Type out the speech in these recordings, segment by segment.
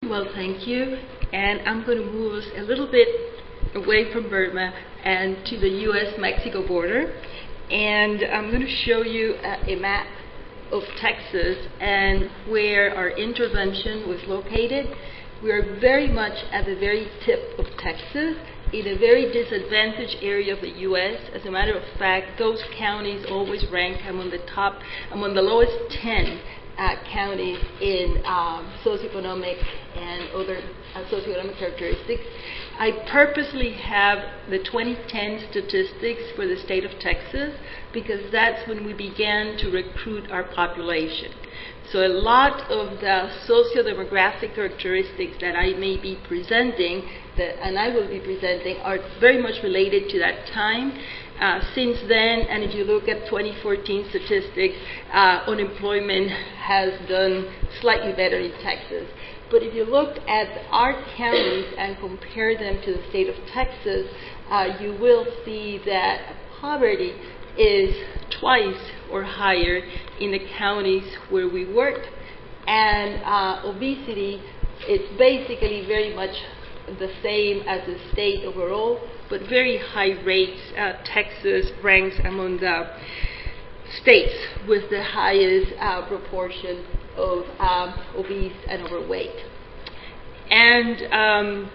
Well, thank you. And I'm going to move us a little bit away from Burma and to the U.S.-Mexico border. And I'm going to show you a map of Texas and where our intervention was located. We are very much at the very tip of Texas, in a very disadvantaged area of the U.S. As a matter of fact, those counties always rank among the lowest 10 counties in socioeconomic and other socioeconomic characteristics. I purposely have the 2010 statistics for the state of Texas because that's when we began to recruit our population. So a lot of the socio-demographic characteristics that I may be presenting, and I will be presenting, are very much related to that time. Since then, and if you look at 2014 statistics, unemployment has done slightly better in Texas. But if you look at our counties and compare them to the state of Texas, you will see that poverty is twice or higher in the counties where we work, and obesity is basically very much the same as the state overall, but very high rates. Texas ranks among the states with the highest proportion of obese and overweight. And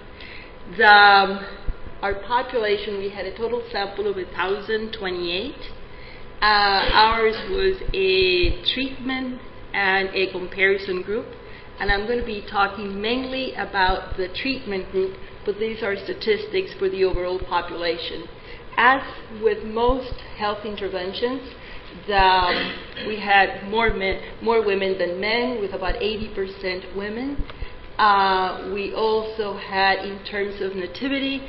our population, we had a total sample of 1,028. Ours was a treatment and a comparison group. And I'm going to be talking mainly about the treatment group, but these are statistics for the overall population. As with most health interventions, we had more women than men, with about 80% women. We also had, in terms of nativity,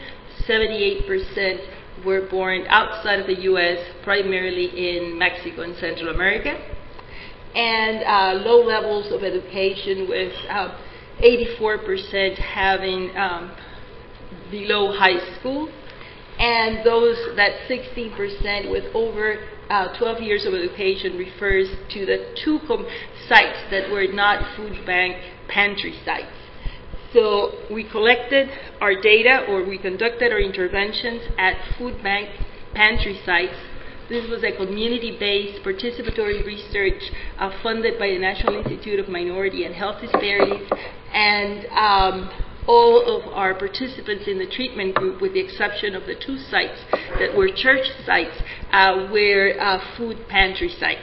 78% were born outside of the U.S., primarily in Mexico and Central America. And low levels of education, with 84% having below high school, and that 16% with over 12 years of education refers to the two sites that were not food bank pantry sites. So we collected our data, or we conducted our interventions at food bank pantry sites. This was a community-based participatory research funded by the National Institute of Minority and Health Disparities, and all of our participants in the treatment group, with the exception of the two sites that were church sites, were food pantry sites.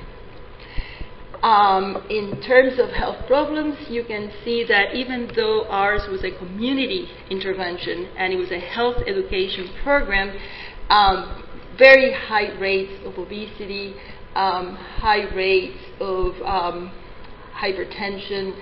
In terms of health problems, you can see that even though ours was a community intervention and it was a health education program, very high rates of obesity, high rates of hypertension,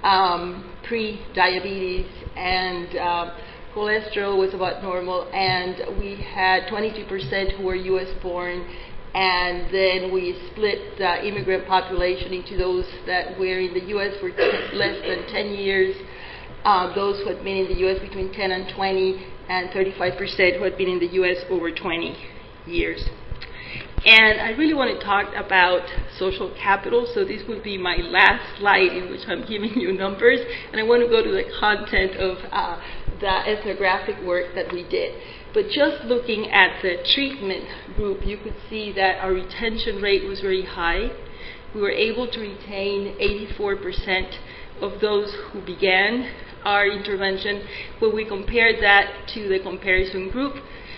pre-diabetes, and cholesterol was about normal. And we had 22% who were U.S. born, and then we split the immigrant population into those that were in the U.S. for less than 10 years, those who had been in the U.S. between 10 and 20, and 35% who had been in the U.S. over 20 years. And I really want to talk about social capital, so this will be my last slide in which I'm giving you numbers, and I want to go to the content of the ethnographic work that we did. But just looking at the treatment group, you could see that our retention rate was very high. We were able to retain 84% of those who began our intervention. When we compared that to the comparison group,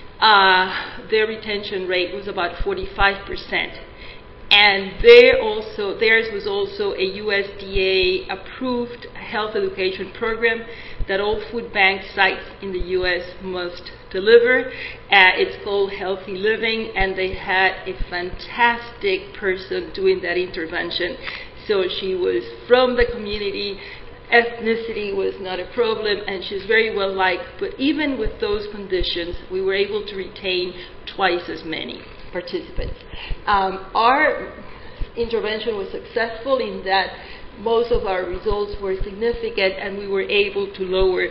their retention rate was about 45%. And theirs was also a USDA-approved health education program that all food bank sites in the U.S. must deliver. It's called Healthy Living, and they had a fantastic person doing that intervention. So she was from the community. Ethnicity was not a problem, and she's very well liked. But even with those conditions, we were able to retain twice as many participants. Our intervention was successful in that most of our results were significant, and we were able to lower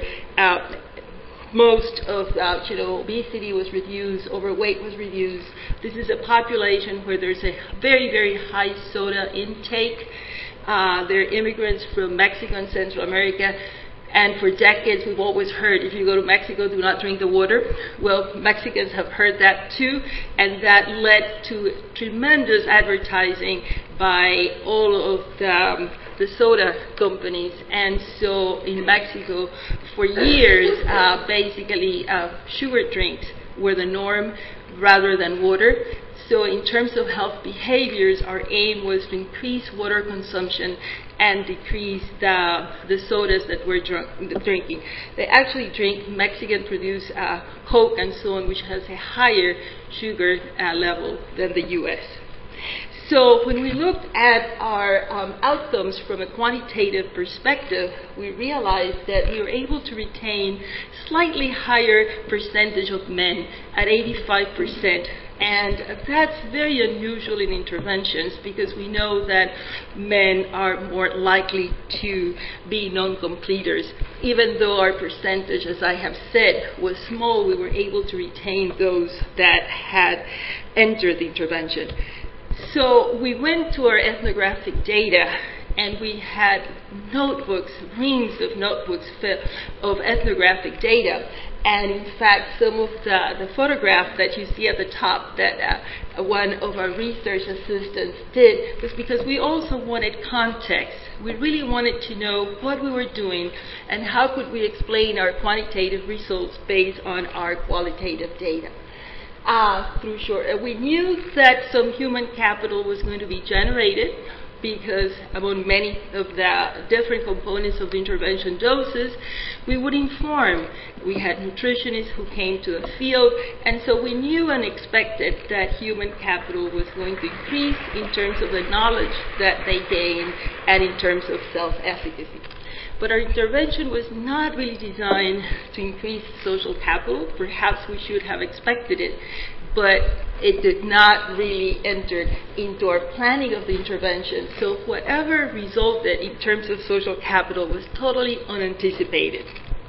most of obesity was reduced, overweight was reduced. This is a population where there's a very, very high soda intake. They're immigrants from Mexico and Central America, And for decades, we've always heard, if you go to Mexico, do not drink the water. Well, Mexicans have heard that too, and that led to tremendous advertising by all of the soda companies. And so in Mexico, for years, basically, sugar drinks were the norm rather than water. So in terms of health behaviors, our aim was to increase water consumption and decrease the sodas that we're drinking. They actually drink Mexican-produced Coke and so on, which has a higher sugar level than the U.S. So when we looked at our outcomes from a quantitative perspective, we realized that we were able to retain slightly higher percentage of men at 85%. And that's very unusual in interventions because we know that men are more likely to be non-completers. Even though our percentage, as I have said, was small, we were able to retain those that had entered the intervention. So we went to our ethnographic data, and we had notebooks, reams of notebooks of ethnographic data. And in fact, some of the photograph that you see at the top that one of our research assistants did was because we also wanted context. We really wanted to know what we were doing and how could we explain our quantitative results based on our qualitative data. We knew that some human capital was going to be generated because among many of the different components of the intervention doses, we would inform. We had nutritionists who came to the field, and so we knew and expected that human capital was going to increase in terms of the knowledge that they gained and in terms of self-efficacy. But our intervention was not really designed to increase social capital. Perhaps we should have expected it, but it did not really enter into our planning of the intervention. So whatever resulted in terms of social capital was totally unanticipated.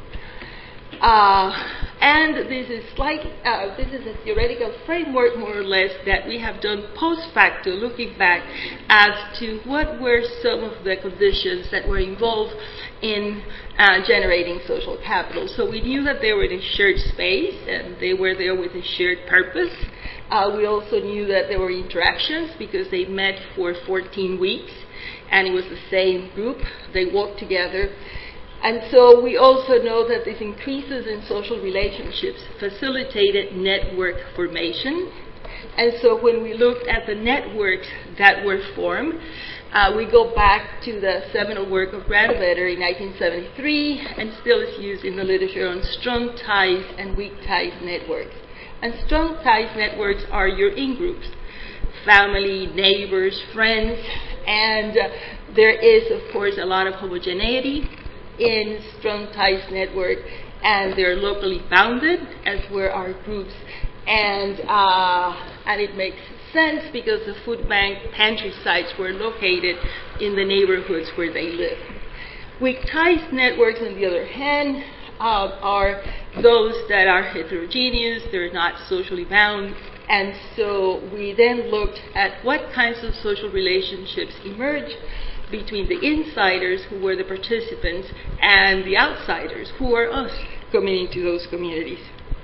And this is a theoretical framework, more or less, that we have done post facto, looking back as to what were some of the conditions that were involved in generating social capital. So we knew that they were in a shared space, and they were there with a shared purpose. We also knew that there were interactions because they met for 14 weeks, and it was the same group. They walked together. And so we also know that these increases in social relationships facilitated network formation. And so when we looked at the networks that were formed, we go back to the seminal work of Granovetter in 1973 and still is used in the literature on strong ties and weak ties networks. And strong ties networks are your in-groups, family, neighbors, friends, and there is, of course, a lot of homogeneity in strong ties network, and they're locally bounded, as were our groups, and it makes sense because the food bank pantry sites were located in the neighborhoods where they live. Weak ties networks, on the other hand, are those that are heterogeneous, they're not socially bound, and so we then looked at what kinds of social relationships emerge between the insiders, who were the participants, and the outsiders, who are us, coming into those communities.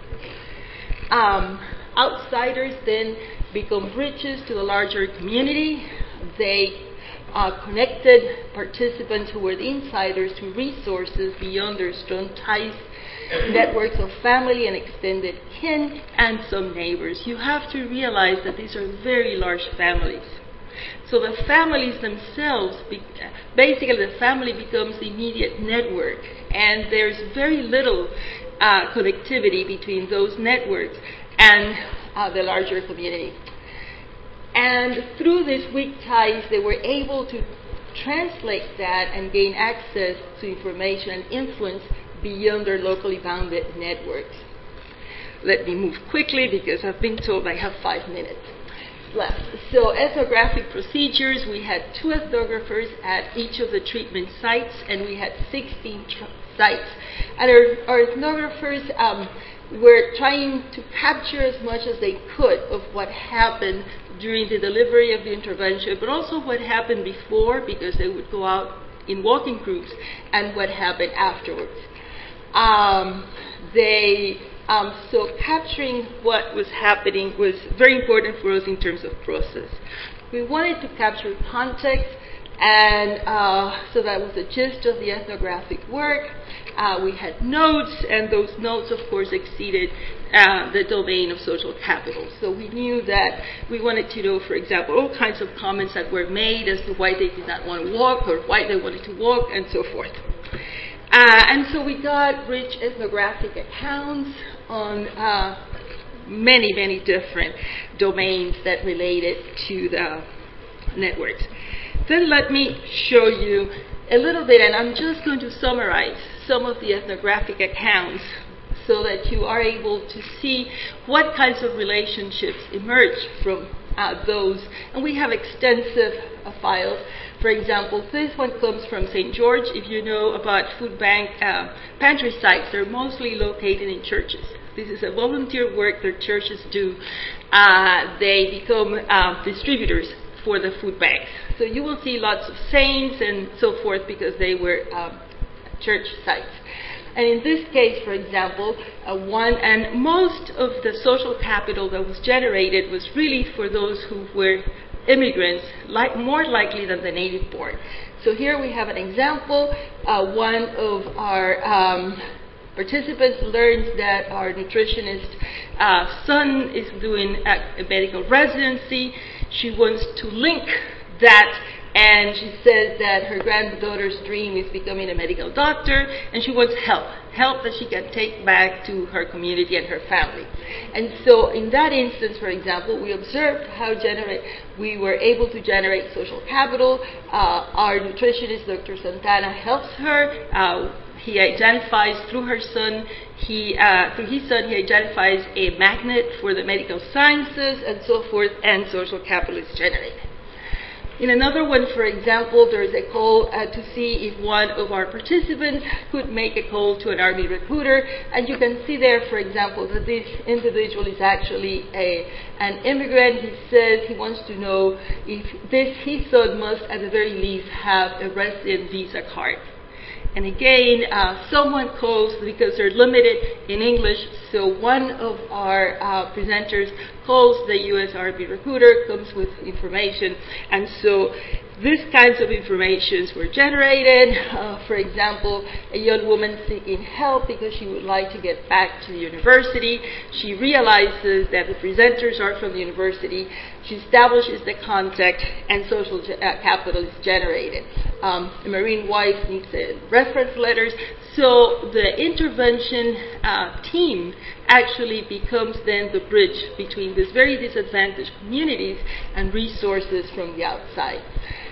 Outsiders then become bridges to the larger community. They connected participants who were the insiders to resources beyond their strong ties, networks of family and extended kin, and some neighbors. You have to realize that these are very large families. So the families themselves, basically the family becomes the immediate network, and there's very little connectivity between those networks and the larger community. And through these weak ties, they were able to translate that and gain access to information and influence beyond their locally bounded networks. Let me move quickly because I've been told I have 5 minutes left. So ethnographic procedures, we had 2 ethnographers at each of the treatment sites, and we had 16 sites. And our ethnographers were trying to capture as much as they could of what happened during the delivery of the intervention, but also what happened before, because they would go out in walking groups and what happened afterwards. So capturing what was happening was very important for us in terms of process. We wanted to capture context, and so that was the gist of the ethnographic work. We had notes, and those notes, of course, exceeded the domain of social capital. So we knew that we wanted to know, for example, all kinds of comments that were made as to why they did not want to walk or why they wanted to walk, and so forth. And so we got rich ethnographic accounts on many, many different domains that related to the networks. Then let me show you a little bit, and I'm just going to summarize some of the ethnographic accounts so that you are able to see what kinds of relationships emerge from those. And we have extensive files. For example, this one comes from St. George. If you know about food bank pantry sites, they're mostly located in churches. This is a volunteer work that churches do. They become distributors for the food banks. So you will see lots of saints and so forth because they were church sites. And in this case, for example, most of the social capital that was generated was really for those who were immigrants, more likely than the native born. So here we have an example. One of our participants learns that our nutritionist son is doing a medical residency. She wants to link that, and she says that her granddaughter's dream is becoming a medical doctor, and she wants help that she can take back to her community and her family. And so in that instance, for example, we observed how we were able to generate social capital. Our nutritionist, Dr. Santana, helps her. He identifies through her son, through his son, he identifies a magnet for the medical sciences and so forth, and social capital is generated. In another one, for example, there is a call to see if one of our participants could make a call to an Army recruiter, and you can see there, for example, that this individual is actually an immigrant. He says he wants to know if his son must, at the very least, have a resident visa card. And again, someone calls because they're limited in English, so one of our presenters calls the U.S. Army recruiter, comes with information, and so these kinds of informations were generated. For example, a young woman seeking help because she would like to get back to the university. She realizes that the presenters are from the university. She establishes the contact, and social capital is generated. A marine wife needs reference letters. So the intervention team actually becomes then the bridge between these very disadvantaged communities and resources from the outside.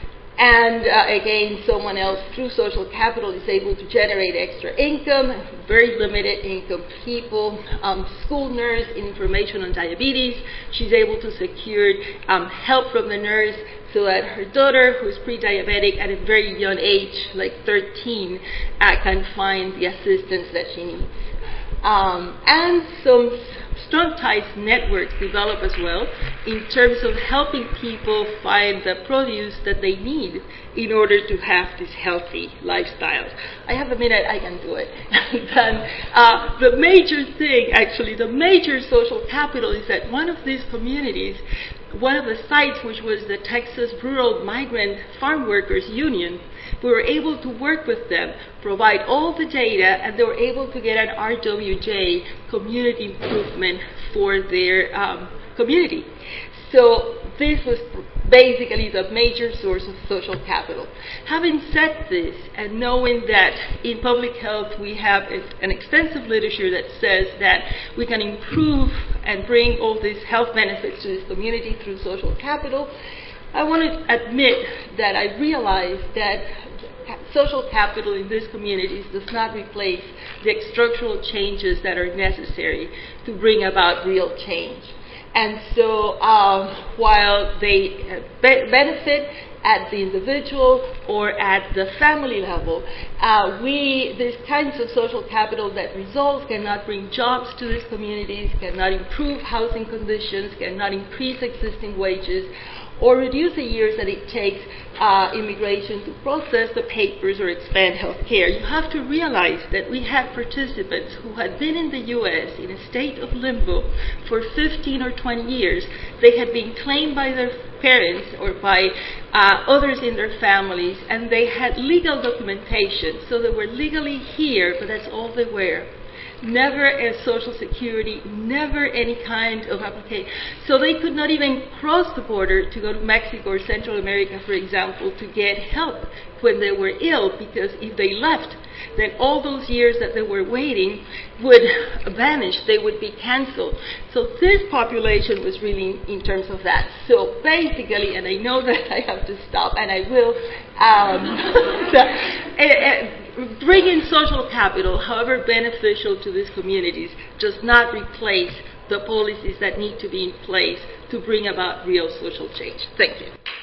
And again, someone else through social capital is able to generate extra income, very limited income people, school nurse, information on diabetes. She's able to secure help from the nurse so that her daughter, who's pre-diabetic at a very young age, like 13, can find the assistance that she needs. And some strong ties networks develop as well in terms of helping people find the produce that they need in order to have these healthy lifestyles. I have a minute, I can do it. The major thing, actually, the major social capital is that one of these communities, one of the sites, which was the Texas Rural Migrant Farm Workers Union, we were able to work with them, provide all the data, and they were able to get an RWJ community improvement for their community. So this was basically the major source of social capital. Having said this, and knowing that in public health we have an extensive literature that says that we can improve and bring all these health benefits to this community through social capital, I want to admit that I realize that social capital in these communities does not replace the structural changes that are necessary to bring about real change. And so while they benefit at the individual or at the family level, these kinds of social capital that results cannot bring jobs to these communities, cannot improve housing conditions, cannot increase existing wages, or reduce the years that it takes immigration to process the papers or expand health care. You have to realize that we had participants who had been in the U.S. in a state of limbo for 15 or 20 years. They had been claimed by their parents or by others in their families, and they had legal documentation. So they were legally here, but that's all they were. Never a Social Security, never any kind of application. So they could not even cross the border to go to Mexico or Central America, for example, to get help when they were ill, because if they left, then all those years that they were waiting would vanish. They would be canceled. So this population was really in terms of that. So basically, and I know that I have to stop, and I will, bringing social capital, however beneficial to these communities, does not replace the policies that need to be in place to bring about real social change. Thank you.